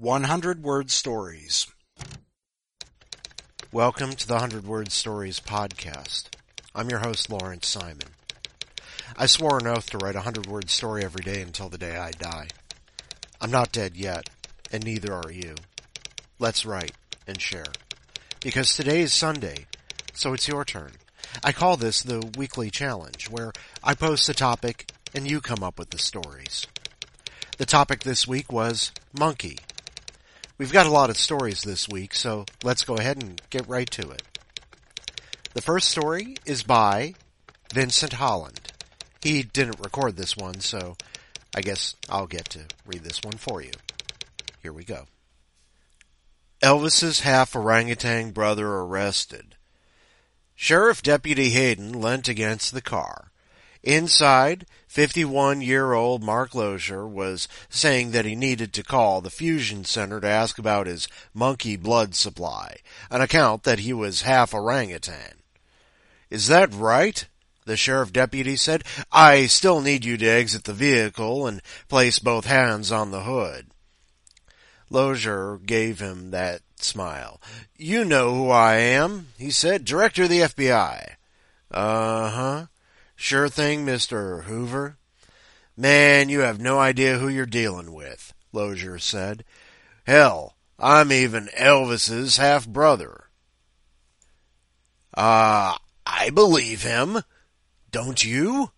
100-Word Stories. Welcome to the 100-Word Stories podcast. I'm your host, Lawrence Simon. I swore an oath to write a 100-word story every day until the day I die. I'm not dead yet, and neither are you. Let's write and share. Because today is Sunday, so it's your turn. I call this the weekly challenge, where I post a topic and you come up with the stories. The topic this week was monkey. We've got a lot of stories this week, so let's go ahead and get right to it. The first story is by Vincent Holland. He didn't record this one, so I guess I'll get to read this one for you. Here we go. Elvis's half-orangutan brother arrested. Sheriff Deputy Hayden leant against the car. Inside, 51-year-old Mark Lozier was saying that he needed to call the Fusion Center to ask about his monkey blood supply, an account that he was half orangutan. "Is that right?" the sheriff deputy said. "I still need you to exit the vehicle and place both hands on the hood." Lozier gave him that smile. "You know who I am," he said. "Director of the FBI. Uh-huh. Sure thing, Mr. Hoover." "Man, you have no idea who you're dealing with," Lozier said. "Hell, I'm even Elvis's half-brother." I believe him. Don't you?"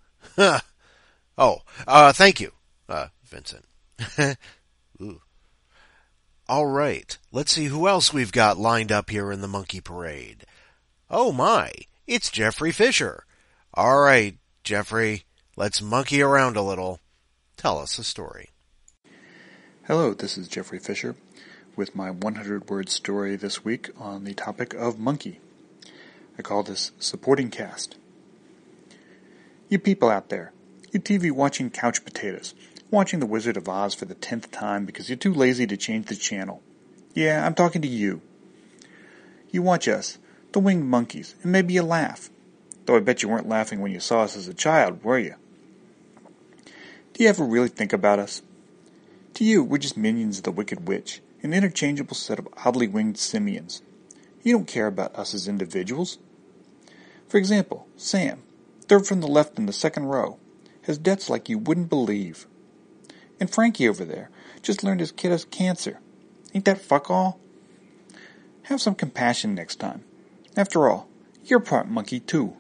Thank you, Vincent. Ooh. All right, let's see who else we've got lined up here in the monkey parade. Oh my, it's Jeffrey Fisher. All right, Jeffrey, let's monkey around a little. Tell us a story. Hello, this is Jeffrey Fisher with my 100-word story this week on the topic of monkey. I call this Supporting Cast. You people out there, you TV-watching couch potatoes, watching The Wizard of Oz for the 10th time because you're too lazy to change the channel. Yeah, I'm talking to you. You watch us, the Winged Monkeys, and maybe you laugh. Though I bet you weren't laughing when you saw us as a child, were you? Do you ever really think about us? To you, we're just minions of the Wicked Witch, an interchangeable set of oddly winged simians. You don't care about us as individuals. For example, Sam, third from the left in the second row, has debts like you wouldn't believe. And Frankie over there just learned his kid has cancer. Ain't that fuck all? Have some compassion next time. After all, you're part monkey too.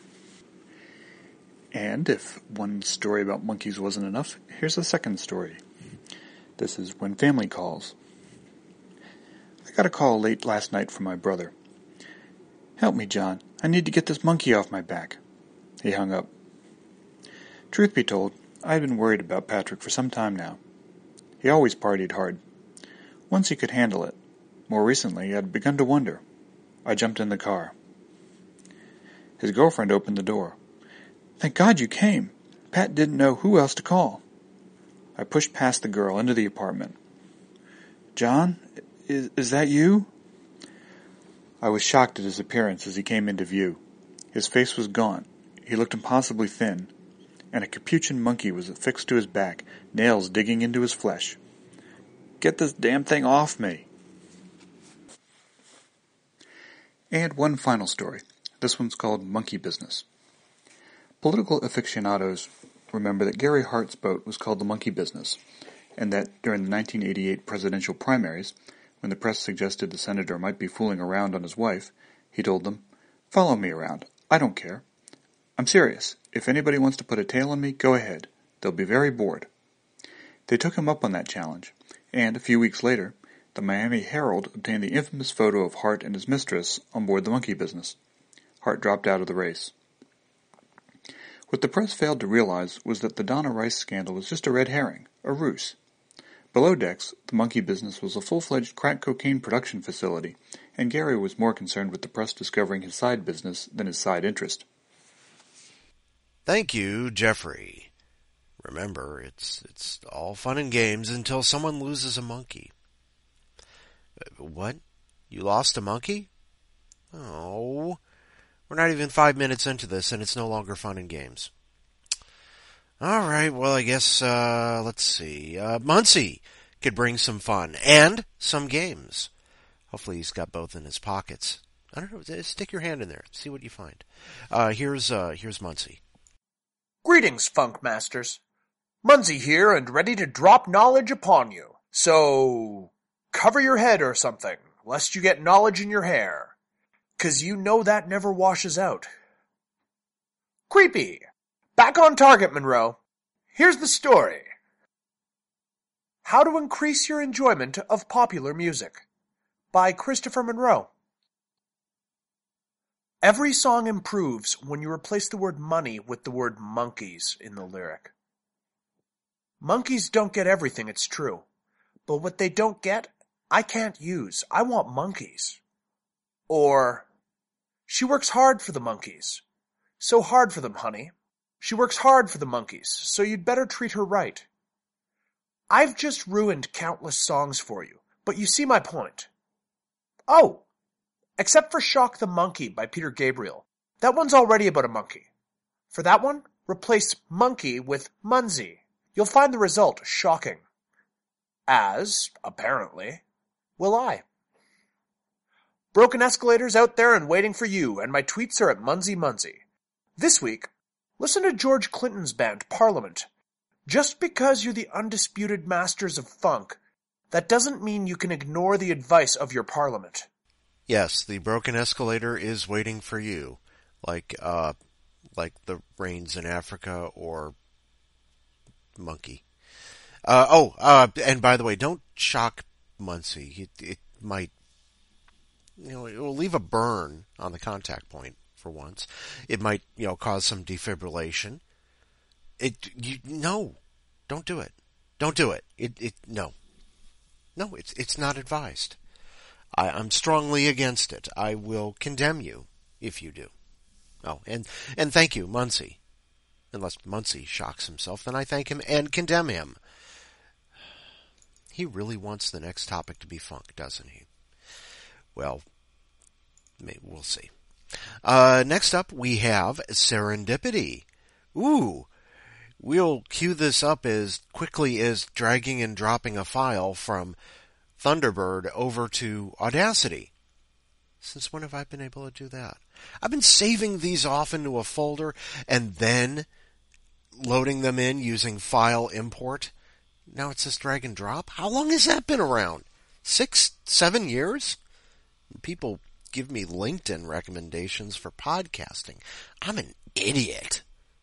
And if one story about monkeys wasn't enough, here's a second story. This is When Family Calls. I got a call late last night from my brother. "Help me, John. I need to get this monkey off my back." He hung up. Truth be told, I had been worried about Patrick for some time now. He always partied hard. Once he could handle it. More recently, I'd begun to wonder. I jumped in the car. His girlfriend opened the door. "Thank God you came. Pat didn't know who else to call." I pushed past the girl into the apartment. "John, is that you?" I was shocked at his appearance as he came into view. His face was gaunt. He looked impossibly thin, and a capuchin monkey was affixed to his back, nails digging into his flesh. "Get this damn thing off me." And one final story. This one's called Monkey Business. Political aficionados remember that Gary Hart's boat was called the Monkey Business, and that during the 1988 presidential primaries, when the press suggested the senator might be fooling around on his wife, he told them, "Follow me around. I don't care. I'm serious. If anybody wants to put a tail on me, go ahead. They'll be very bored." They took him up on that challenge, and a few weeks later, the Miami Herald obtained the infamous photo of Hart and his mistress on board the Monkey Business. Hart dropped out of the race. What the press failed to realize was that the Donna Rice scandal was just a red herring, a ruse. Below decks, the Monkey Business was a full-fledged crack cocaine production facility, and Gary was more concerned with the press discovering his side business than his side interest. Thank you, Jeffrey. Remember, it's all fun and games until someone loses a monkey. What? You lost a monkey? Oh, we're not even 5 minutes into this, and it's no longer fun and games. All right, well, I guess, let's see. Muncie, could bring some fun and some games. Hopefully he's got both in his pockets. I don't know. Stick your hand in there. See what you find. Here's Muncie. Greetings, Funk Masters. Muncie here and ready to drop knowledge upon you. So, cover your head or something, lest you get knowledge in your hair. 'Cause you know that never washes out. Creepy. Back on target, Monroe. Here's the story. How to Increase Your Enjoyment of Popular Music by Christopher Monroe. Every song improves when you replace the word money with the word monkeys in the lyric. Monkeys don't get everything, it's true. But what they don't get, I can't use. I want monkeys. Or, she works hard for the monkeys. So hard for them, honey. She works hard for the monkeys, so you'd better treat her right. I've just ruined countless songs for you, but you see my point. Oh! Except for Shock the Monkey by Peter Gabriel. That one's already about a monkey. For that one, replace monkey with Munzie. You'll find the result shocking. As, apparently, will I. Broken escalators out there and waiting for you, and my tweets are at Munzie. This week, listen to George Clinton's band, Parliament. Just because you're the undisputed masters of funk, that doesn't mean you can ignore the advice of your parliament. Yes, the broken escalator is waiting for you, like the rains in Africa or monkey. And by the way, don't shock Muncie. It might, it will leave a burn on the contact point for once. It might, cause some defibrillation. No, don't do it. Don't do it. No, it's not advised. I'm strongly against it. I will condemn you if you do. Oh, and thank you, Muncie. Unless Muncie shocks himself, then I thank him and condemn him. He really wants the next topic to be funk, doesn't he? Well, maybe we'll see. Next up, we have Serendipity. Ooh, we'll cue this up as quickly as dragging and dropping a file from Thunderbird over to Audacity. Since when have I been able to do that? I've been saving these off into a folder and then loading them in using file import. Now it says drag and drop. How long has that been around? 6, 7 years? People give me LinkedIn recommendations for podcasting. I'm an idiot.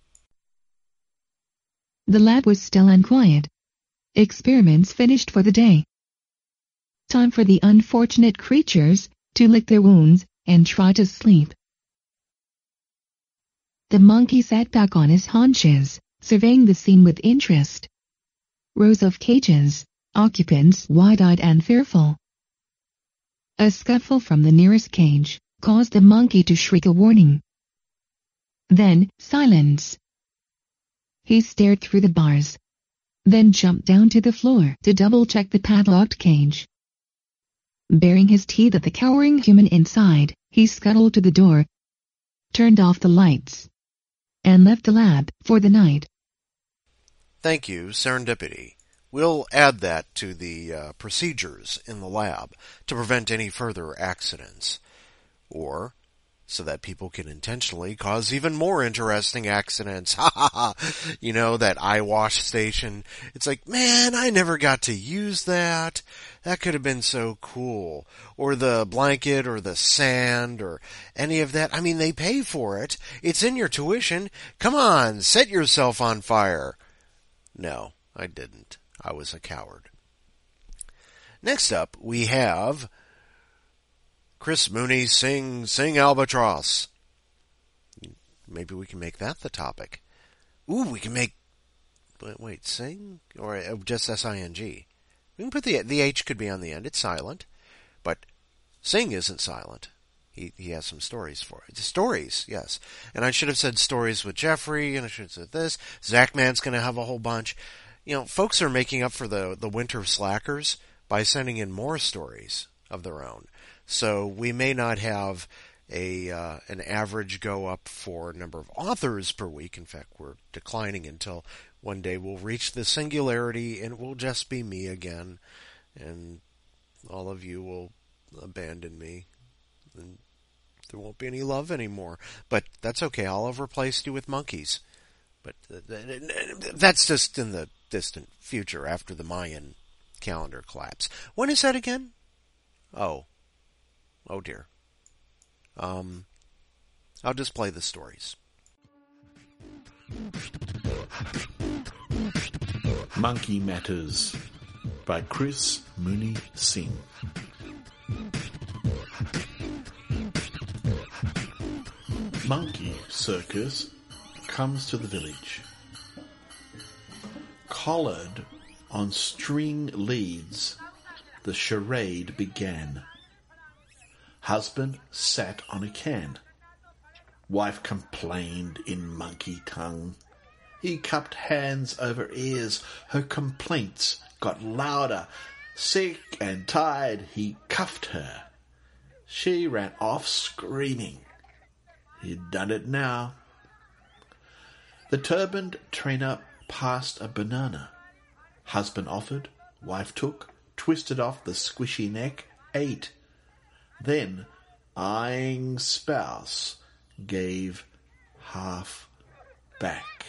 The lab was still and quiet. Experiments finished for the day. Time for the unfortunate creatures to lick their wounds and try to sleep. The monkey sat back on his haunches, surveying the scene with interest. Rows of cages, occupants wide-eyed and fearful. A scuffle from the nearest cage caused the monkey to shriek a warning. Then, silence. He stared through the bars, then jumped down to the floor to double-check the padlocked cage. Baring his teeth at the cowering human inside, he scuttled to the door, turned off the lights, and left the lab for the night. Thank you, Serendipity. We'll add that to the procedures in the lab to prevent any further accidents, or so that people can intentionally cause even more interesting accidents. Ha ha ha! That eye wash station. It's like, man, I never got to use that. That could have been so cool. Or the blanket or the sand or any of that. I mean, they pay for it. It's in your tuition. Come on, set yourself on fire. No, I didn't. I was a coward. Next up, we have Chris Mooney Sing Albatross. Maybe we can make that the topic. Ooh, we can make... Wait, sing? Or just S-I-N-G. We can put the H could be on the end. It's silent. But sing isn't silent. He has some stories for it. Stories, yes. And I should have said stories with Jeffrey, and I should have said this. Zachman's going to have a whole bunch. Folks are making up for the winter slackers by sending in more stories of their own. So we may not have an average go up for number of authors per week. In fact, we're declining until one day we'll reach the singularity and it will just be me again, and all of you will abandon me, and there won't be any love anymore. But that's okay. I'll have replaced you with monkeys. But that's just in the distant future after the Mayan calendar collapse. When is that again? Oh dear. I'll just play the stories. Monkey Matters by Chris Mooney Singh. Monkey circus comes to the village. Collared on string leads, the charade began. Husband sat on a can. Wife complained in monkey tongue. He cupped hands over ears. Her complaints got louder. Sick and tired, he cuffed her. She ran off screaming. He'd done it now. The turbaned trainer passed a banana. Husband offered, wife took, twisted off the squishy neck, ate. Then, eyeing spouse, gave half back.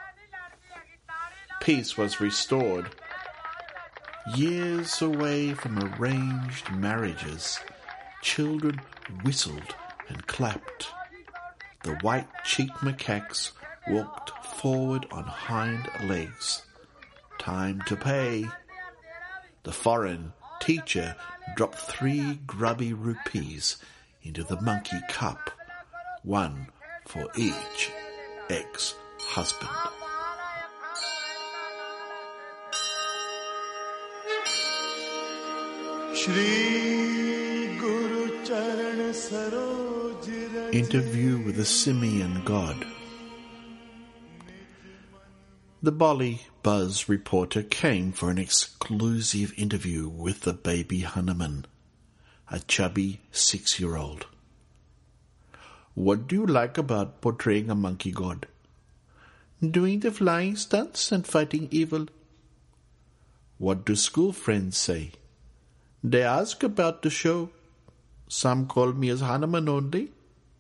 Peace was restored. Years away from arranged marriages, children whistled and clapped. The white-cheeked macaques walked forward on hind legs. Time to pay. The foreign teacher dropped 3 grubby rupees into the monkey cup, 1 for each ex-husband. Interview with the Simian God. The Bolly Buzz reporter came for an exclusive interview with the baby Hanuman, a chubby 6-year-old. What do you like about portraying a monkey god? Doing the flying stunts and fighting evil. What do school friends say? They ask about the show. Some call me as Hanuman only.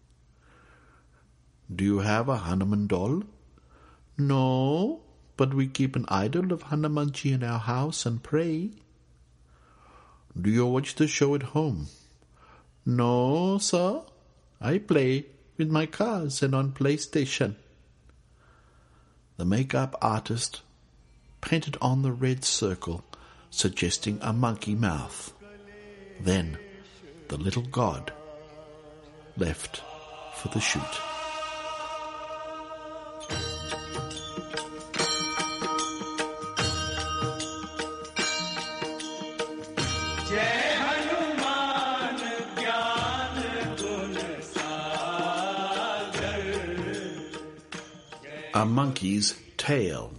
Do you have a Hanuman doll? No, but we keep an idol of Hanumanji in our house and pray. Do you watch the show at home? No, sir. I play with my cars and on PlayStation. The makeup artist painted on the red circle, suggesting a monkey mouth. Then the little god left for the shoot. A monkey's tail.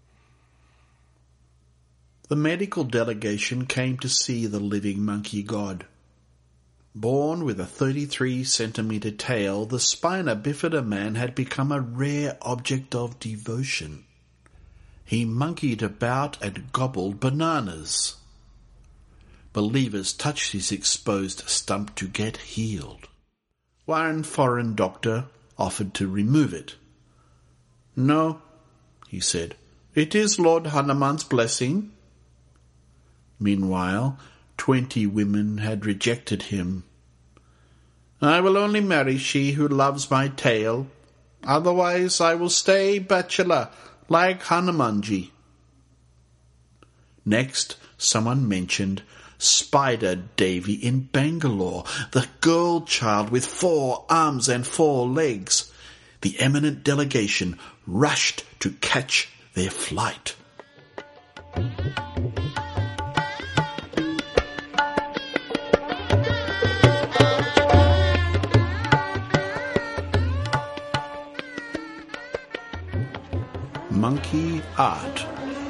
The medical delegation came to see the living monkey god. Born with a 33-centimeter tail, the spina bifida man had become a rare object of devotion. He monkeyed about and gobbled bananas. Believers touched his exposed stump to get healed. One foreign doctor offered to remove it. No, he said, it is Lord Hanuman's blessing. Meanwhile, 20 women had rejected him. I will only marry she who loves my tail. Otherwise I will stay bachelor, like Hanumanji. Next, someone mentioned Spider Davy in Bangalore, the girl child with 4 arms and 4 legs. The eminent delegation rushed to catch their flight. Monkey art.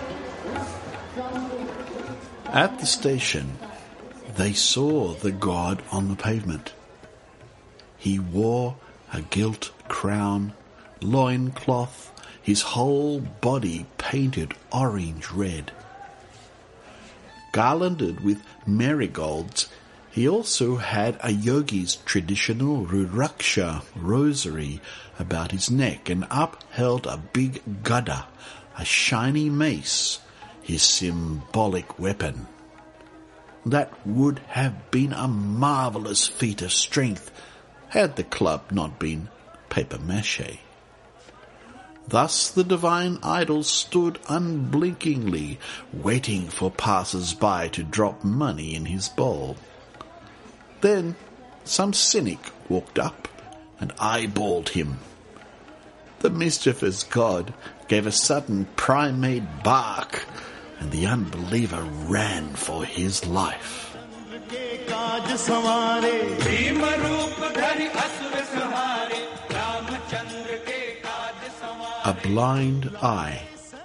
At the station, they saw the god on the pavement. He wore a gilt crown, loincloth, his whole body painted orange red. Garlanded with marigolds, he also had a yogi's traditional Rudraksha rosary about his neck and upheld a big gada, a shiny mace, his symbolic weapon. That would have been a marvellous feat of strength had the club not been papier-mâché. Thus the divine idol stood unblinkingly, waiting for passers-by to drop money in his bowl. Then some cynic walked up and eyeballed him. The mischievous god gave a sudden primate bark, and the unbeliever ran for his life. A blind eye.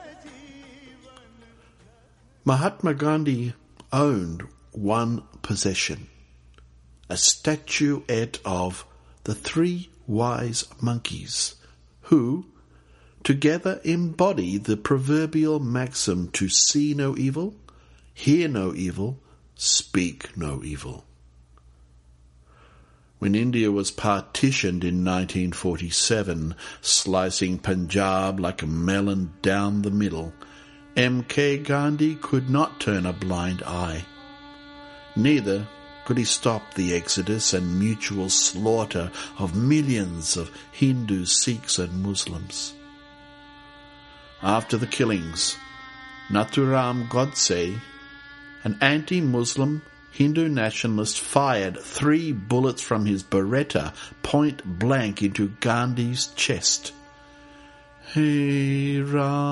Mahatma Gandhi owned one possession, a statuette of the three wise monkeys, who together embody the proverbial maxim to see no evil, hear no evil, speak no evil. When India was partitioned in 1947, slicing Punjab like a melon down the middle, M.K. Gandhi could not turn a blind eye. Neither could he stop the exodus and mutual slaughter of millions of Hindus, Sikhs and Muslims. After the killings, Nathuram Godse, an anti-Muslim Hindu nationalist, fired 3 bullets from his Beretta point blank into Gandhi's chest. "Hey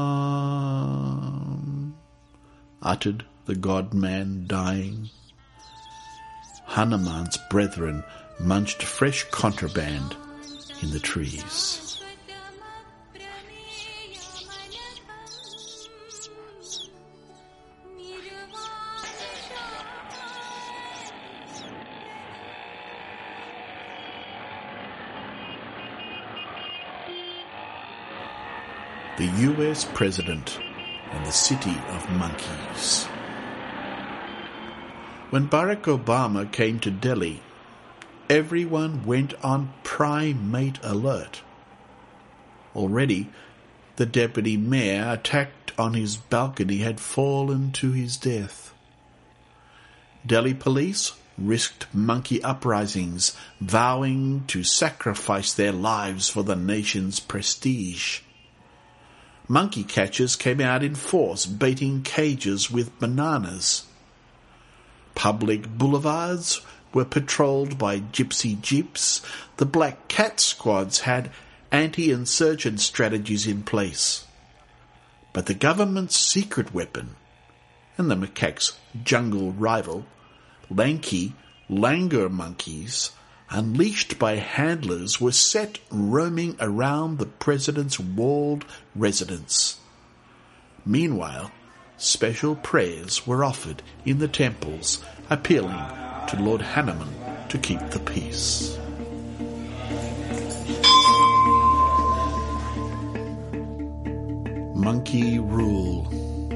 Ram," uttered the God-man dying. Hanuman's brethren munched fresh contraband in the trees. The U.S. President and the City of Monkeys. When Barack Obama came to Delhi, everyone went on primate alert. Already, the deputy mayor attacked on his balcony had fallen to his death. Delhi police risked monkey uprisings, vowing to sacrifice their lives for the nation's prestige. Monkey catchers came out in force, baiting cages with bananas. Public boulevards were patrolled by gypsy jeeps. The Black Cat squads had anti-insurgent strategies in place. But the government's secret weapon, and the macaque's jungle rival, lanky langur monkeys, unleashed by handlers, were set roaming around the president's walled residence. Meanwhile, special prayers were offered in the temples, appealing to Lord Hanuman to keep the peace. Monkey rule.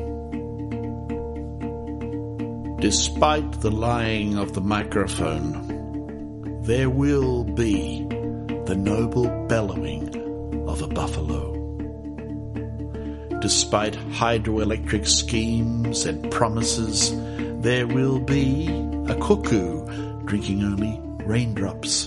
Despite the lying of the microphone, there will be the noble bellowing of a buffalo. Despite hydroelectric schemes and promises, there will be a cuckoo drinking only raindrops.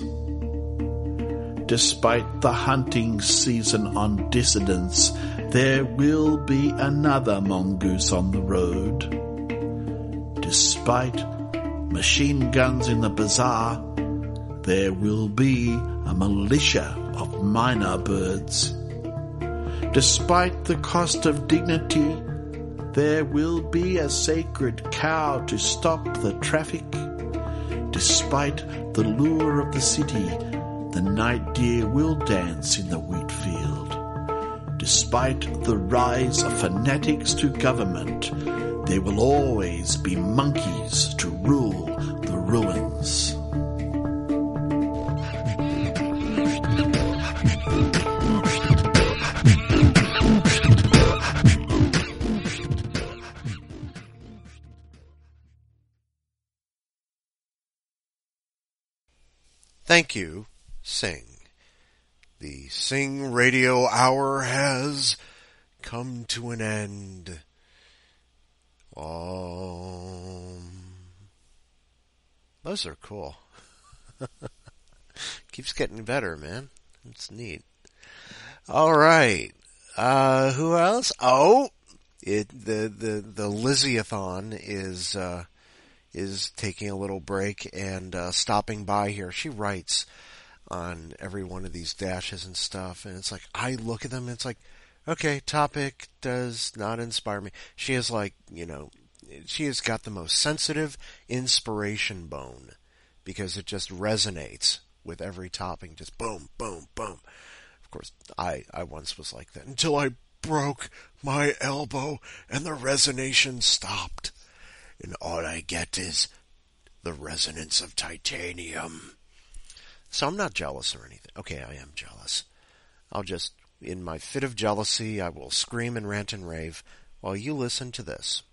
Despite the hunting season on dissidents, there will be another mongoose on the road. Despite machine guns in the bazaar, there will be a militia of minor birds. Despite the cost of dignity, there will be a sacred cow to stop the traffic. Despite the lure of the city, the night deer will dance in the wheat field. Despite the rise of fanatics to government, there will always be monkeys to rule the ruins. Thank you, Sing. The Sing Radio Hour has come to an end. Those are cool. Keeps getting better, man. It's neat. All right. Who else? Oh, the Lizzieathon is taking a little break and stopping by here. She writes on every one of these dashes and stuff, and it's like I look at them and it's like, okay, topic does not inspire me. She is like, she has got the most sensitive inspiration bone because it just resonates with every topic. Just boom, boom, boom. Of course, I once was like that until I broke my elbow and the resonation stopped. And all I get is the resonance of titanium. So I'm not jealous or anything. Okay, I am jealous. I'll just, in my fit of jealousy, I will scream and rant and rave while you listen to this.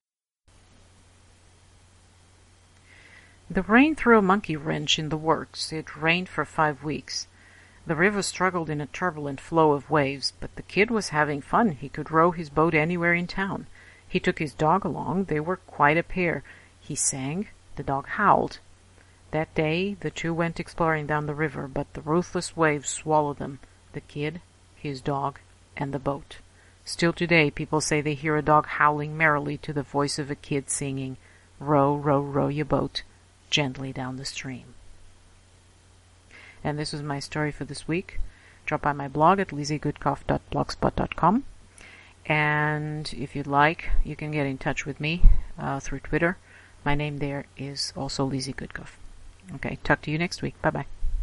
The rain threw a monkey wrench in the works. It rained for 5 weeks. The river struggled in a turbulent flow of waves, but the kid was having fun. He could row his boat anywhere in town. He took his dog along. They were quite a pair. He sang. The dog howled. That day the two went exploring down the river, but the ruthless waves swallowed them, the kid, his dog, and the boat. Still today people say they hear a dog howling merrily to the voice of a kid singing, "Row, row, row your boat gently down the stream." And this is my story for this week. Drop by my blog at lizziegoodcoff.blogspot.com. And if you'd like, you can get in touch with me through Twitter. My name there is also Lizzie Goodcoff. Okay, talk to you next week. Bye-bye.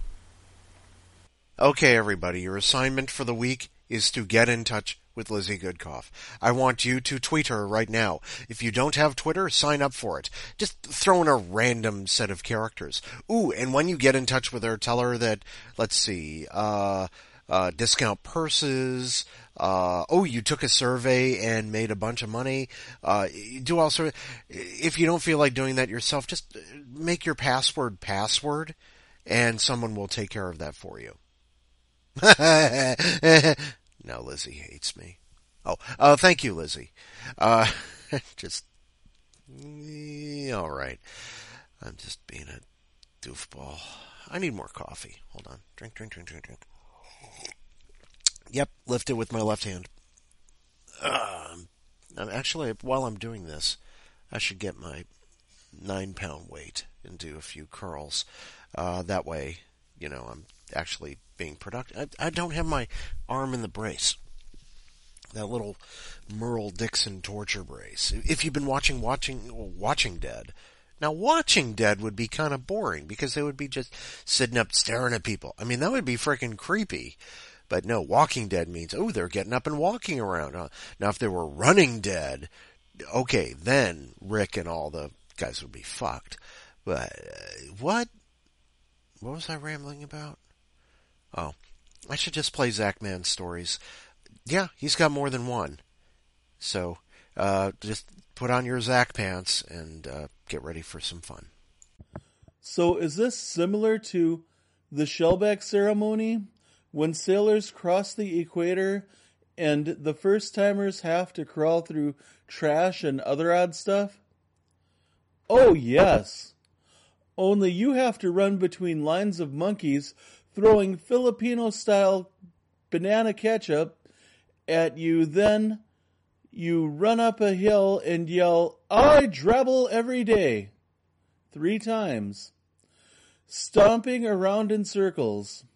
Okay, everybody, your assignment for the week is to get in touch with Lizzie Goodcoff. I want you to tweet her right now. If you don't have Twitter, sign up for it. Just throw in a random set of characters. Ooh, and when you get in touch with her, tell her that, let's see, discount purses, you took a survey and made a bunch of money. Do also, if you don't feel like doing that yourself, just make your password, and someone will take care of that for you. No, Lizzie hates me. Thank you, Lizzie. All right. I'm just being a doofball. I need more coffee. Hold on. Drink. Yep, lift it with my left hand. Actually, while I'm doing this, I should get my 9-pound weight and do a few curls. That way, I'm actually being productive. I don't have my arm in the brace. That little Merle Dixon torture brace. If you've been watching Dead. Now, Watching Dead would be kind of boring because they would be just sitting up staring at people. I mean, that would be freaking creepy. But no, Walking Dead means, they're getting up and walking around. Now, if they were Running Dead, okay, then Rick and all the guys would be fucked. But, what? What was I rambling about? Oh, I should just play Zach Mann's stories. Yeah, he's got more than one. So, just put on your Zach pants and get ready for some fun. So is this similar to the Shellback ceremony? When sailors cross the equator and the first-timers have to crawl through trash and other odd stuff? Oh, yes. Only you have to run between lines of monkeys throwing Filipino-style banana ketchup at you. Then you run up a hill and yell, "I drabble every day," 3 times, stomping around in circles.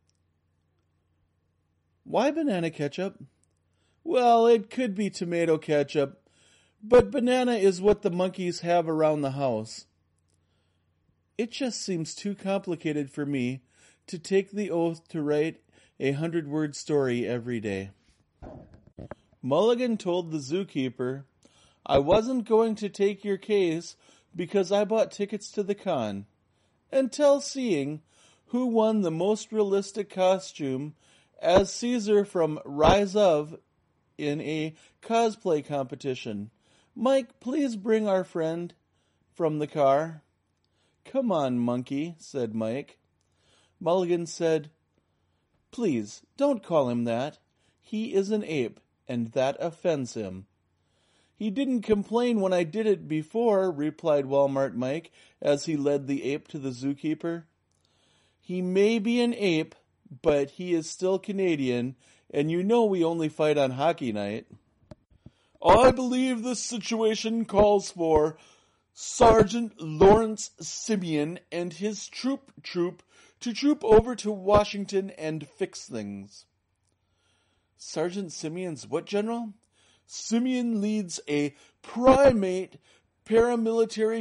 Why banana ketchup? Well, it could be tomato ketchup, but banana is what the monkeys have around the house. It just seems too complicated for me to take the oath to write a 100-word story every day. Mulligan told the zookeeper, "I wasn't going to take your case because I bought tickets to the con, until seeing who won the most realistic costume as Caesar from Rise Of in a cosplay competition. Mike, please bring our friend from the car." "Come on, monkey," said Mike. Mulligan said, "Please, don't call him that. He is an ape, and that offends him." "He didn't complain when I did it before," replied Walmart Mike as he led the ape to the zookeeper. "He may be an ape, but he is still Canadian, and you know we only fight on hockey night." "I believe this situation calls for Sergeant Lawrence Simeon and his troop to troop over to Washington and fix things." "Sergeant Simeon's what, General?" "Simeon leads a primate paramilitary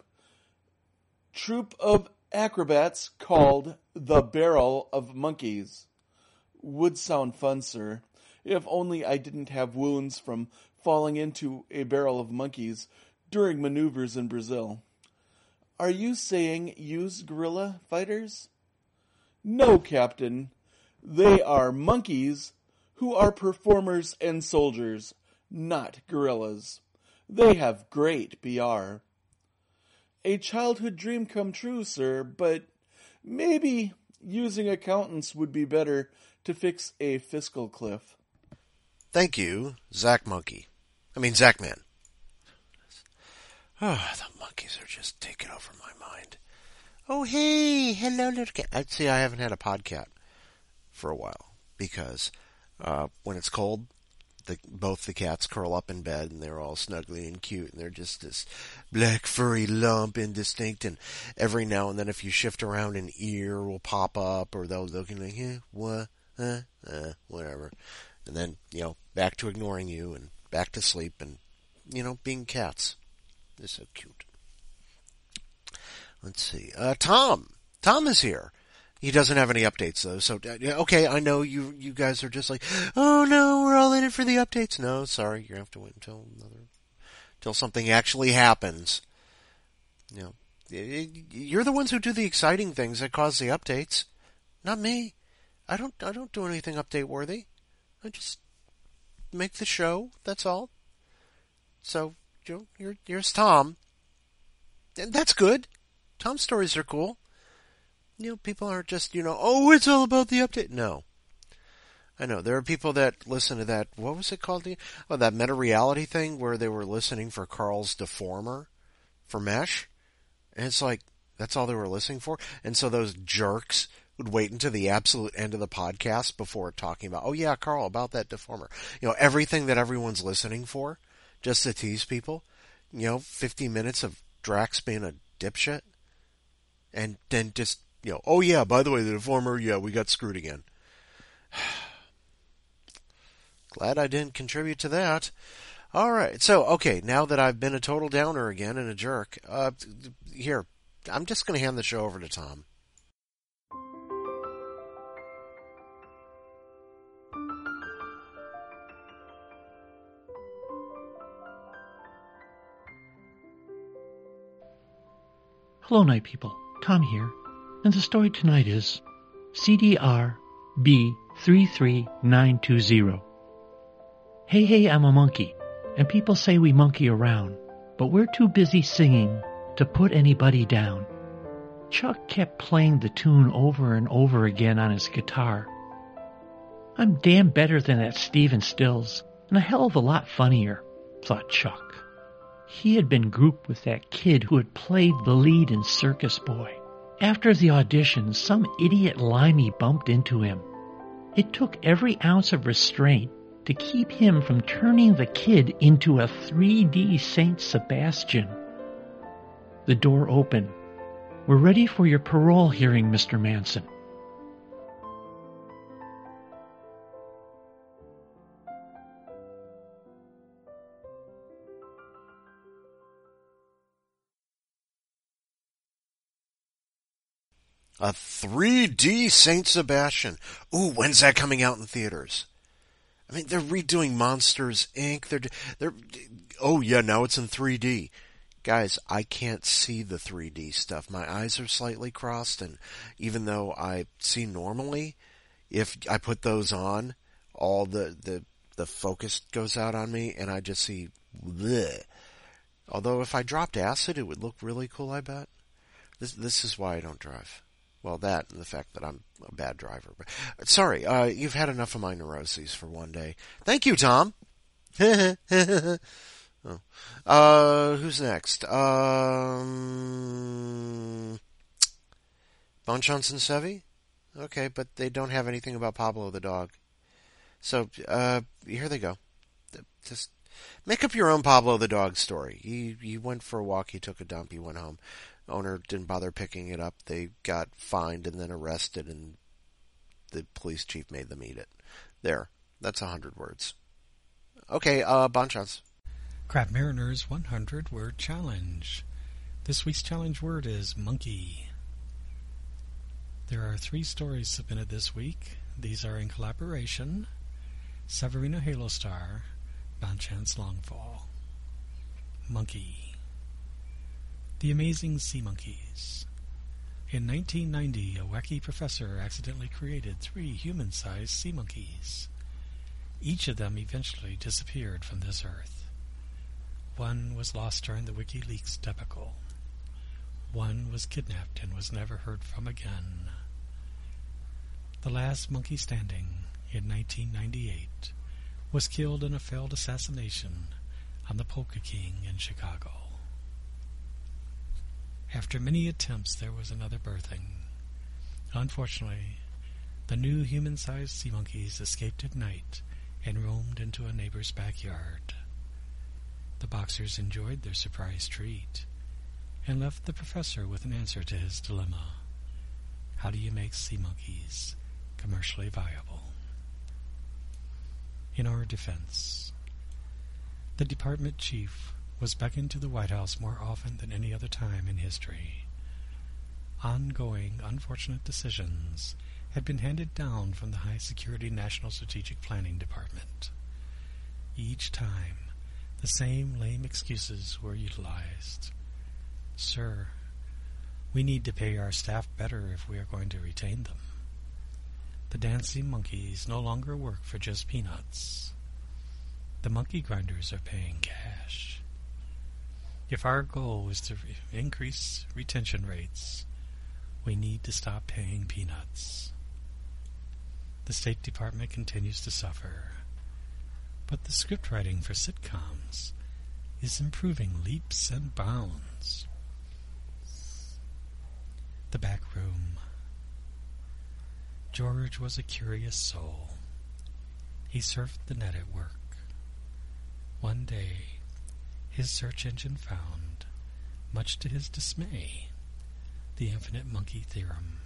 troop of acrobats called the Barrel of Monkeys." "Would sound fun, sir. If only I didn't have wounds from falling into a barrel of monkeys during maneuvers in Brazil." "Are you saying use guerrilla fighters?" "No, Captain. They are monkeys who are performers and soldiers, not guerrillas. They have great PR." "A childhood dream come true, sir, but maybe using accountants would be better to fix a fiscal cliff." Thank you, Zach Man. Oh, the monkeys are just taking over my mind. Oh, hey, hello, little cat. See, I haven't had a podcat for a while because when it's cold, both the cats curl up in bed and they're all snuggly and cute and they're just this black furry lump, indistinct, and every now and then if you shift around an ear will pop up or they'll look and like, what, whatever. And then, back to ignoring you and back to sleep and, being cats. They're so cute. Let's see. Tom. Tom is here. He doesn't have any updates though, so okay. I know you guys are just like, oh no, we're all in it for the updates. No, sorry, you have to wait until something actually happens. You're the ones who do the exciting things that cause the updates, not me. I don't do anything update worthy. I just make the show. That's all. So here's Tom. And that's good. Tom's stories are cool. People aren't just, oh, it's all about the update. No. I know. There are people that listen to that, what was it called? That meta-reality thing where they were listening for Carl's Deformer for Mesh. And it's like, that's all they were listening for. And so those jerks would wait until the absolute end of the podcast before talking about, oh yeah, Carl, about that Deformer. Everything that everyone's listening for, just to tease people. 50 minutes of Drax being a dipshit. And then just, oh yeah, by the way, the Deformer, yeah, we got screwed again. Glad I didn't contribute to that. Alright, so, okay, now that I've been a total downer again and a jerk, here, I'm just going to hand the show over to Tom. Hello, Night People. Tom here, and the story tonight is CDR B33920. Hey, I'm a monkey, and people say we monkey around, but we're too busy singing to put anybody down. Chuck kept playing the tune over and over again on his guitar. I'm damn better than that Stephen Stills, and a hell of a lot funnier, thought Chuck. He had been grouped with that kid who had played the lead in Circus Boy. After the audition, some idiot limey bumped into him. It took every ounce of restraint to keep him from turning the kid into a 3D Saint Sebastian. The door opened. We're ready for your parole hearing, Mr. Manson. A 3D Saint Sebastian. Ooh, when's that coming out in theaters? I mean, they're redoing Monsters, Inc. Oh yeah, now it's in 3D. Guys, I can't see the 3D stuff. My eyes are slightly crossed, and even though I see normally, if I put those on, all the focus goes out on me, and I just see bleh. Although if I dropped acid, it would look really cool, I bet. This is why I don't drive. Well, that and the fact that I'm a bad driver. But, sorry, you've had enough of my neuroses for one day. Thank you, Tom. Oh. Who's next? Bonchance and Sevi? Okay, but they don't have anything about Pablo the dog. So, here they go. Just make up your own Pablo the dog story. He went for a walk, he took a dump, he went home. Owner didn't bother picking it up. They got fined and then arrested, and the police chief made them eat it. There. That's 100 words. Okay, Bonchance. Crab Mariner's 100-word challenge. This week's challenge word is monkey. There are 3 stories submitted this week. These are in collaboration. Severino Halostar, Bonchance Longfall. Monkey. The Amazing Sea Monkeys. In 1990, a wacky professor accidentally created 3 human-sized sea monkeys. Each of them eventually disappeared from this earth. One was lost during the WikiLeaks debacle. One was kidnapped and was never heard from again. The last monkey standing, in 1998, was killed in a failed assassination on the Polka King in Chicago. After many attempts, there was another birthing. Unfortunately, the new human-sized sea monkeys escaped at night and roamed into a neighbor's backyard. The boxers enjoyed their surprise treat and left the professor with an answer to his dilemma. How do you make sea monkeys commercially viable? In our defense, the department chief was beckoned to the White House more often than any other time in history. Ongoing, unfortunate decisions had been handed down from the High Security National Strategic Planning Department. Each time, the same lame excuses were utilized. Sir, we need to pay our staff better if we are going to retain them. The dancing monkeys no longer work for just peanuts. The monkey grinders are paying cash. If our goal is to increase retention rates, we need to stop paying peanuts. The State Department continues to suffer, but the script writing for sitcoms is improving leaps and bounds. The back room. George was a curious soul. He surfed the net at work. One day, his search engine found, much to his dismay, the infinite monkey theorem.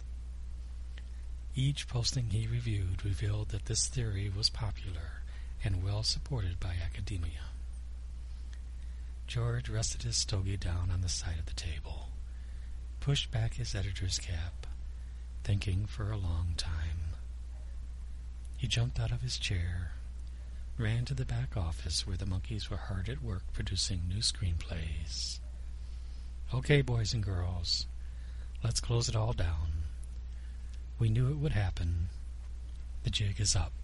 Each posting he reviewed revealed that this theory was popular and well supported by academia. George rested his stogie down on the side of the table, pushed back his editor's cap, thinking for a long time. He jumped out of his chair, ran to the back office where the monkeys were hard at work producing new screenplays. Okay, boys and girls, let's close it all down. We knew it would happen. The jig is up.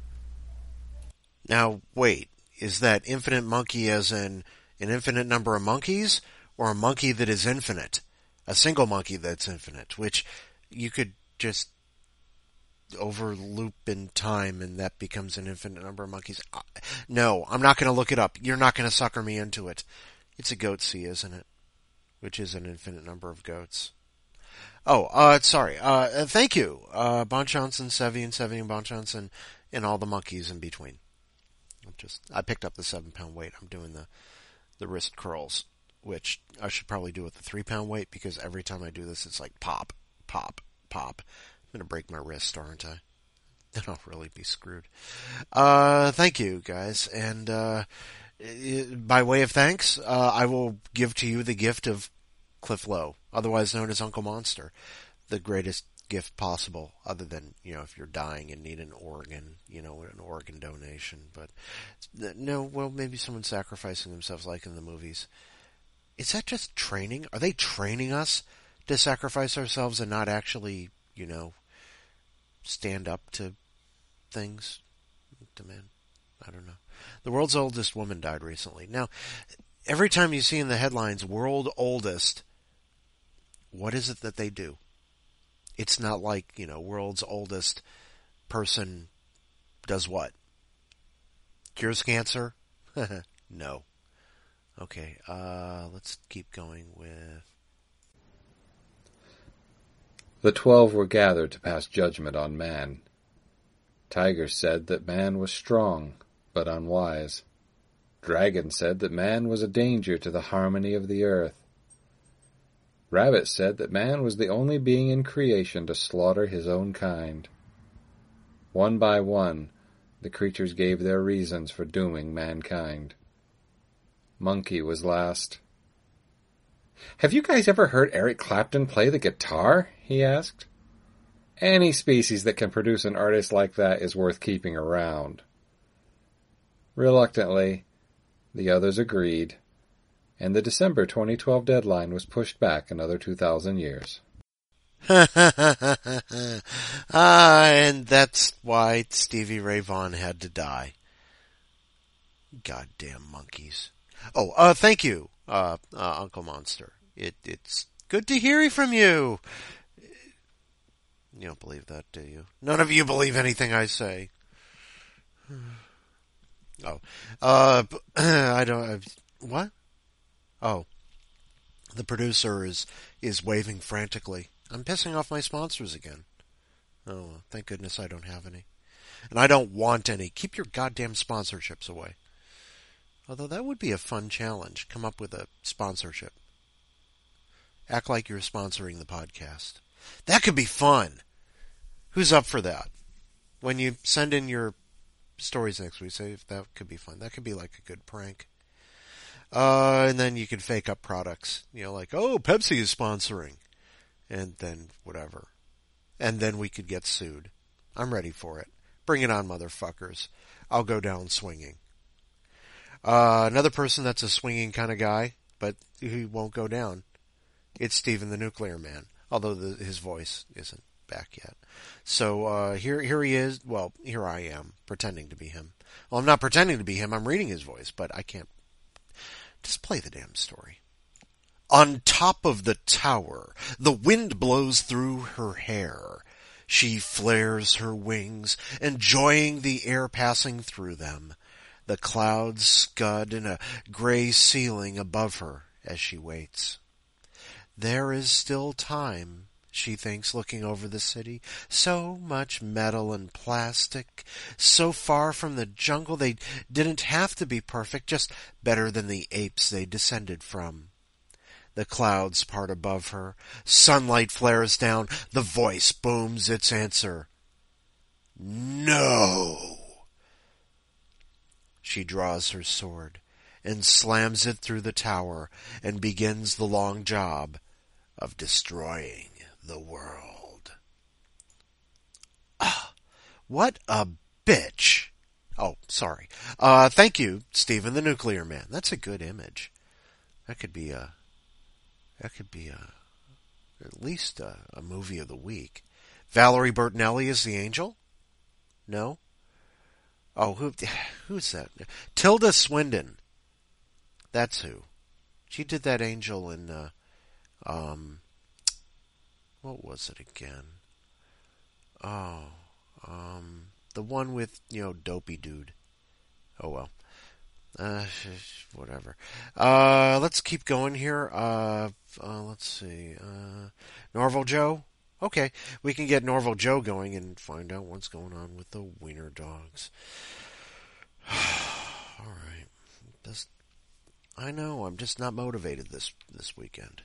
Now, wait, is that infinite monkey as in an infinite number of monkeys, or a monkey that is infinite? A single monkey that's infinite, which you could just overloop in time and that becomes an infinite number of monkeys. No, I'm not going to look it up. You're not going to sucker me into it. It's a goat sea, isn't it? Which is an infinite number of goats. Oh, sorry. Thank you, Bonchance and Sevi and Bonchance and all the monkeys in between. I picked up the 7-pound weight. I'm doing the wrist curls, which I should probably do with the 3-pound weight because every time I do this, it's like pop, pop, pop. I'm going to break my wrist, aren't I? Then I'll really be screwed. Thank you, guys. And by way of thanks, I will give to you the gift of Cliff Lowe, otherwise known as Uncle Monster. The greatest gift possible, other than, if you're dying and need an organ, an organ donation. But, no, well, maybe someone sacrificing themselves like in the movies. Is that just training? Are they training us to sacrifice ourselves and not actually, stand up to things? Demand? I don't know. The world's oldest woman died recently. Now, every time you see in the headlines, world oldest, what is it that they do? It's not like, world's oldest person does what? Cures cancer? No. Okay, let's keep going with... The 12 were gathered to pass judgment on man. Tiger said that man was strong, but unwise. Dragon said that man was a danger to the harmony of the earth. Rabbit said that man was the only being in creation to slaughter his own kind. One by one, the creatures gave their reasons for dooming mankind. Monkey was last. "Have you guys ever heard Eric Clapton play the guitar?" he asked. "Any species that can produce an artist like that is worth keeping around." Reluctantly, the others agreed, and the December 2012 deadline was pushed back another 2,000 years. And that's why Stevie Ray Vaughan had to die. Goddamn monkeys. Oh, thank you, Uncle Monster. It's good to hear from you. You don't believe that, do you? None of you believe anything I say. I don't... What? Oh. The producer is waving frantically. I'm pissing off my sponsors again. Oh, thank goodness I don't have any. And I don't want any. Keep your goddamn sponsorships away. Although that would be a fun challenge. Come up with a sponsorship. Act like you're sponsoring the podcast. That could be fun. Who's up for that? When you send in your stories next week, say if that could be fun. That could be like a good prank. And then you could fake up products. Like, oh, Pepsi is sponsoring. And then whatever. And then we could get sued. I'm ready for it. Bring it on, motherfuckers. I'll go down swinging. Another person that's a swinging kind of guy, but he won't go down. It's Steven the Nuclear Man, although his voice isn't back yet. So here he is. Well, here I am, pretending to be him. Well, I'm not pretending to be him. I'm reading his voice, but I can't. Just play the damn story. On top of the tower, the wind blows through her hair. She flares her wings, enjoying the air passing through them. The clouds scud in a gray ceiling above her as she waits. There is still time, she thinks, looking over the city. So much metal and plastic, so far from the jungle they didn't have to be perfect, just better than the apes they descended from. The clouds part above her, sunlight flares down, the voice booms its answer. No! She draws her sword and slams it through the tower and begins the long job of destroying the world. Ah, what a bitch. Oh, sorry. Thank you, Steven the Nuclear Man. That's a good image. That could be at least a movie of the week. Valerie Bertinelli is the angel? No? Oh, who's that? Tilda Swinton. That's who. She did that angel in, what was it again? The one with, Dopey Dude. Oh well. Whatever. Let's keep going here. Let's see. Norval Joe? Okay, we can get Norval Joe going and find out what's going on with the wiener dogs. Alright. I know, I'm just not motivated this weekend.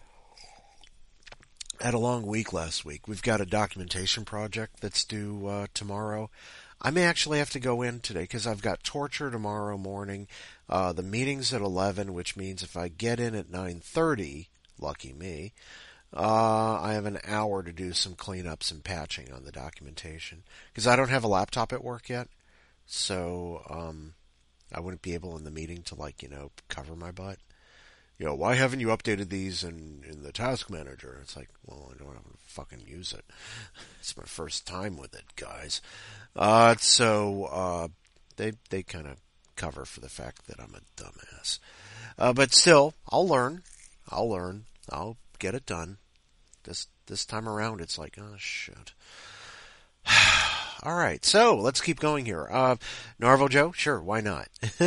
I had a long week last week. We've got a documentation project that's due tomorrow. I may actually have to go in today because I've got torture tomorrow morning. The meeting's at 11, which means if I get in at 9:30, lucky me, I have an hour to do some cleanups and patching on the documentation. Because I don't have a laptop at work yet, so I wouldn't be able in the meeting to, cover my butt. Why haven't you updated these in the task manager? It's like, well, I don't have to fucking use it. It's my first time with it, guys. So they kind of cover for the fact that I'm a dumbass. But still, I'll learn. I'll get it done. This time around, it's like, oh, shit. All right, so let's keep going here. Norval Joe? Sure, why not?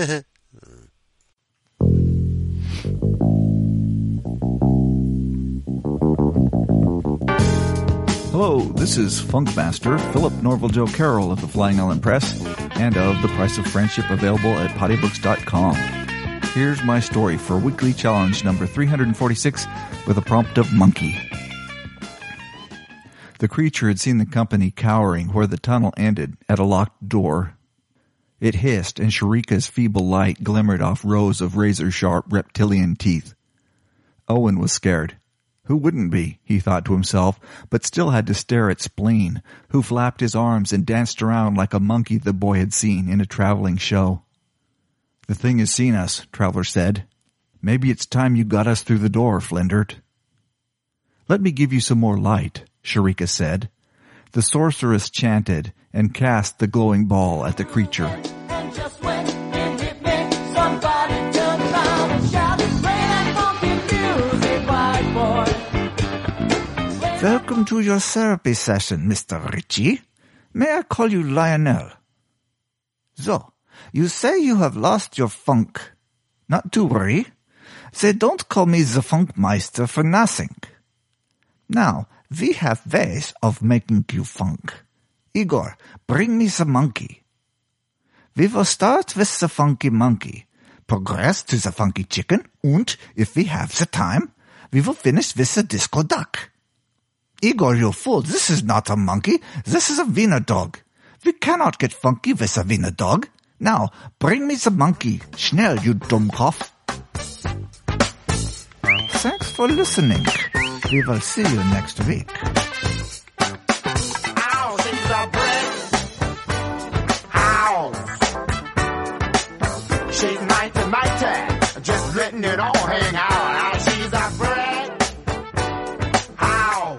Hello, this is Funkmaster Philip Norval Joe Carroll of the Flying Ellen Press and of The Price of Friendship, available at pottybooks.com. Here's my story for weekly challenge number 346 with a prompt of monkey. The creature had seen the company cowering where the tunnel ended at a locked door. It hissed, and Sharika's feeble light glimmered off rows of razor-sharp reptilian teeth. Owen was scared. Who wouldn't be, he thought to himself, but still had to stare at Spleen, who flapped his arms and danced around like a monkey the boy had seen in a traveling show. The thing has seen us, Traveler said. Maybe it's time you got us through the door, Flindert. Let me give you some more light, Sharika said. The sorceress chanted and cast the glowing ball at the creature. And just when it hit me, somebody turned around and shouted, play that funky music, white boy. Welcome to your therapy session, Mr. Ritchie. May I call you Lionel? So, you say you have lost your funk. Not to worry. They don't call me the Funkmeister for nothing. Now, we have ways of making you funk. Igor, bring me the monkey. We will start with the funky monkey, progress to the funky chicken, and, if we have the time, we will finish with the disco duck. Igor, you fool, this is not a monkey, this is a Wiener dog. We cannot get funky with a Wiener dog. Now, bring me the monkey. Schnell, you Dummkopf. Thanks for listening. We will see you next week. Ow, she's a brick. Ow. She's mighty, just letting it all hang out. Ow, she's a brick. Ow.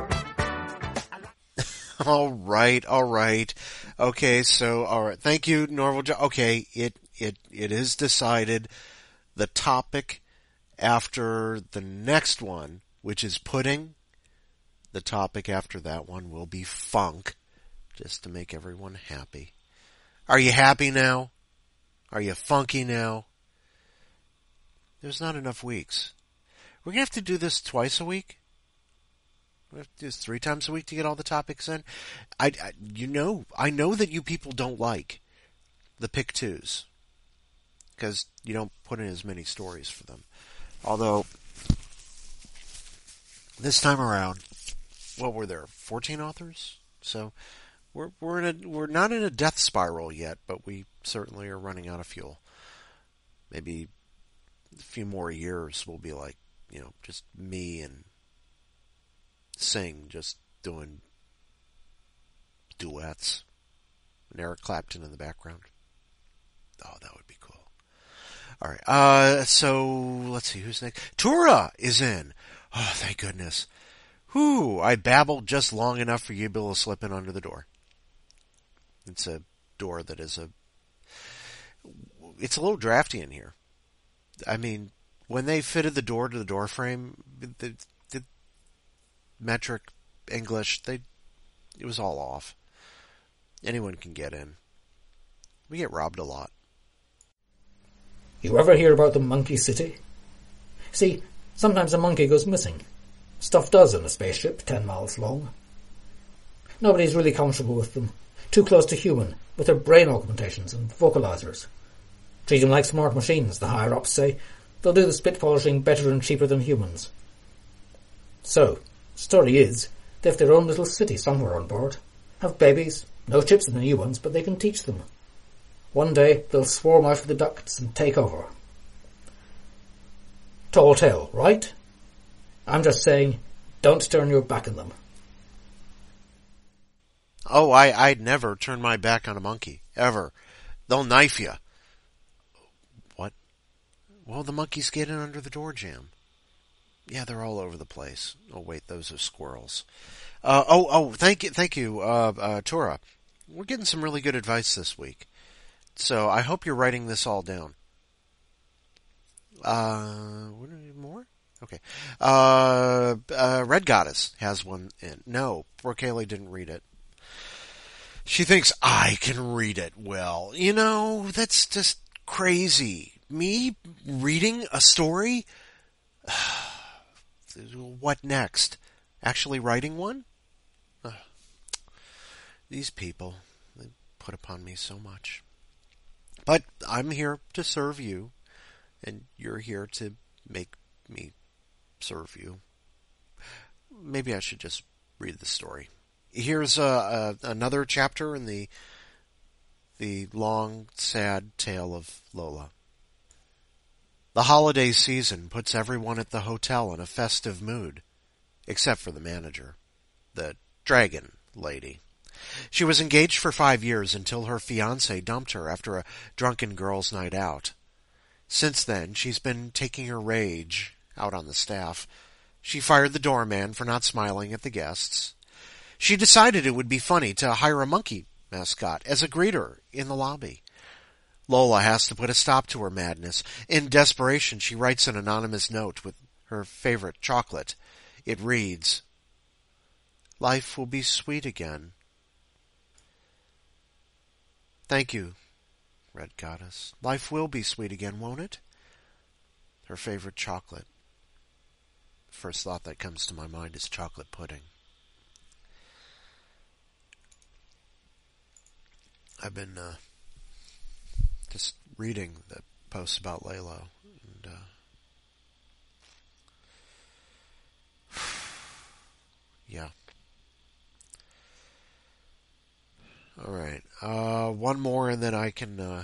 All right. Okay, so, all right. Thank you, Norval Joe. Okay, it is decided. The topic after the next one, which is pudding, the topic after that one will be funk, just to make everyone happy. Are you happy now? Are you funky now? There's not enough weeks. We're going to have to do this twice a week. We have to do this 3 times a week to get all the topics in. I know that you people don't like the pick twos because you don't put in as many stories for them. Although this time around, what were there? 14 authors. So we're not in a death spiral yet, but we certainly are running out of fuel. Maybe a few more years will be like, just me and Sing just doing duets and Eric Clapton in the background. Oh, that would be cool. All right. So let's see who's next. Tura is in. Oh, thank goodness. Whew, I babbled just long enough for you to be able to slip in under the door. It's a door that is it's a little drafty in here. I mean, when they fitted the door to the door frame, the metric English, it was all off. Anyone can get in. We get robbed a lot. You ever hear about the Monkey City? See, sometimes a monkey goes missing. Stuff does in a spaceship 10 miles long. Nobody's really comfortable with them. Too close to human, with their brain augmentations and vocalizers. Treat them like smart machines, the higher-ups say. They'll do the spit polishing better and cheaper than humans. So, story is, they have their own little city somewhere on board. Have babies, no chips in the new ones, but they can teach them. One day, they'll swarm out of the ducts and take over. Tall tale, right? I'm just saying, don't turn your back on them. Oh, I'd never turn my back on a monkey. Ever. They'll knife you. What? Well, the monkeys get in under the door jamb. Yeah, they're all over the place. Oh, wait, those are squirrels. Thank you, Tura. We're getting some really good advice this week. So I hope you're writing this all down. What more? Okay. Red Goddess has one in. No, Brokele didn't read it. She thinks I can read it well. You know, that's just crazy. Me reading a story? What next? Actually writing one? These people, they put upon me so much. But I'm here to serve you, and you're here to make me serve you. Maybe I should just read the story. Here's another chapter in the long, sad tale of Lola. The holiday season puts everyone at the hotel in a festive mood, except for the manager, the dragon lady. She was engaged for 5 years until her fiancé dumped her after a drunken girls' night out. Since then, she's been taking her rage out on the staff. She fired the doorman for not smiling at the guests. She decided it would be funny to hire a monkey mascot as a greeter in the lobby. Lola has to put a stop to her madness. In desperation, she writes an anonymous note with her favorite chocolate. It reads, "Life will be sweet again." Thank you, Red Goddess. Life will be sweet again, won't it? Her favorite chocolate. First thought that comes to my mind is chocolate pudding. I've been just reading the posts about Laylo, and yeah. All right, one more, and then I can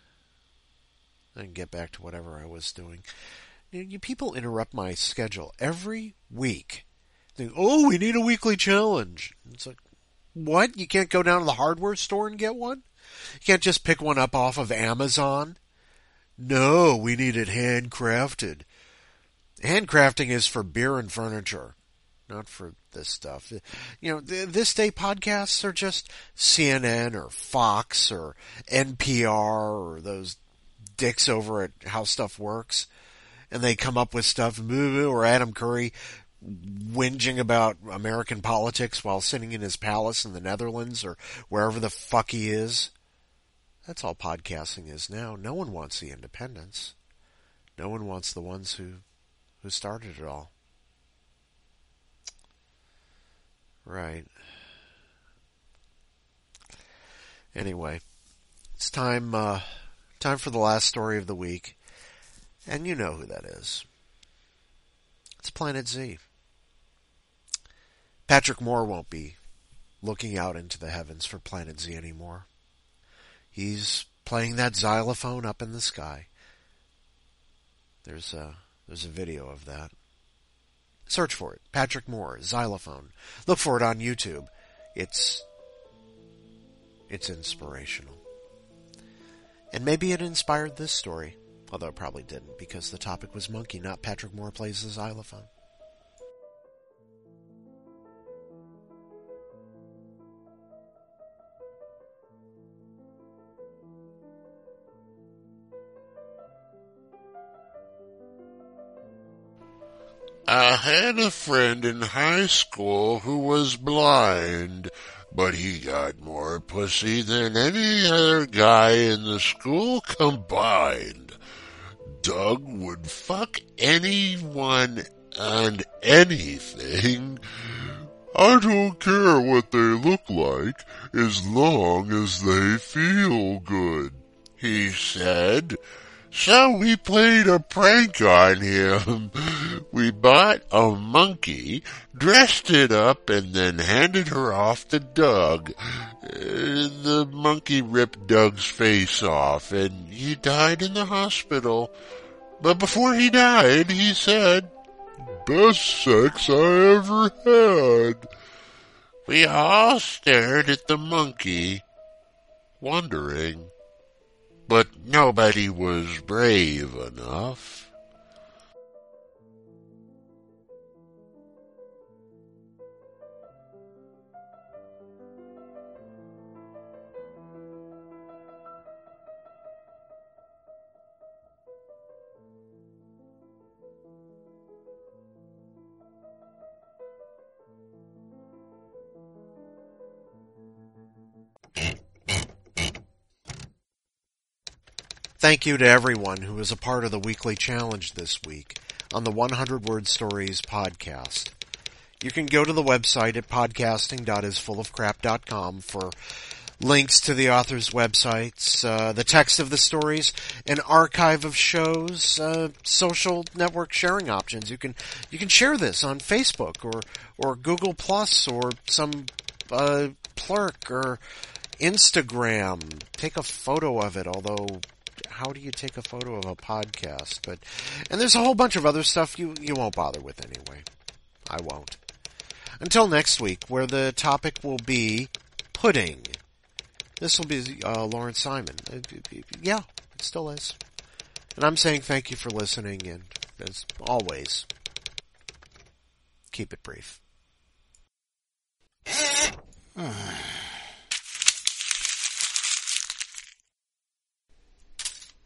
get back to whatever I was doing. You people interrupt my schedule every week. Think, oh, we need a weekly challenge. It's like, what? You can't go down to the hardware store and get one? You can't just pick one up off of Amazon? No, we need it handcrafted. Handcrafting is for beer and furniture, not for this stuff. You know, this day podcasts are just CNN or Fox or NPR or those dicks over at How Stuff Works. And they come up with stuff, or Adam Curry whinging about American politics while sitting in his palace in the Netherlands or wherever the fuck he is. That's all podcasting is now. No one wants the independents. No one wants the ones who started it all. Right. Anyway, it's time for the last story of the week. And you know who that is. It's Planet Z. Patrick Moore won't be looking out into the heavens for Planet Z anymore. He's playing that xylophone up in the sky. There's a video of that. Search for it. Patrick Moore, xylophone. Look for it on YouTube. It's inspirational. And maybe it inspired this story. Although it probably didn't, because the topic was monkey, not Patrick Moore plays the xylophone. I had a friend in high school who was blind, but he got more pussy than any other guy in the school combined. Doug would fuck anyone and anything. I don't care what they look like, as long as they feel good, he said. So we played a prank on him. We bought a monkey, dressed it up, and then handed her off to Doug. The monkey ripped Doug's face off, and he died in the hospital. But before he died, he said, "Best sex I ever had." We all stared at the monkey, wondering. But nobody was brave enough. Thank you to everyone who was a part of the weekly challenge this week on the 100 Word Stories podcast. You can go to the website at podcasting.isfullofcrap.com for links to the author's websites, the text of the stories, an archive of shows, social network sharing options. You can share this on Facebook or Google Plus or some Plurk or Instagram. Take a photo of it, although how do you take a photo of a podcast? And there's a whole bunch of other stuff you won't bother with anyway. I won't. Until next week, where the topic will be pudding. This will be Lawrence Simon. Yeah, it still is. And I'm saying thank you for listening, and as always, keep it brief.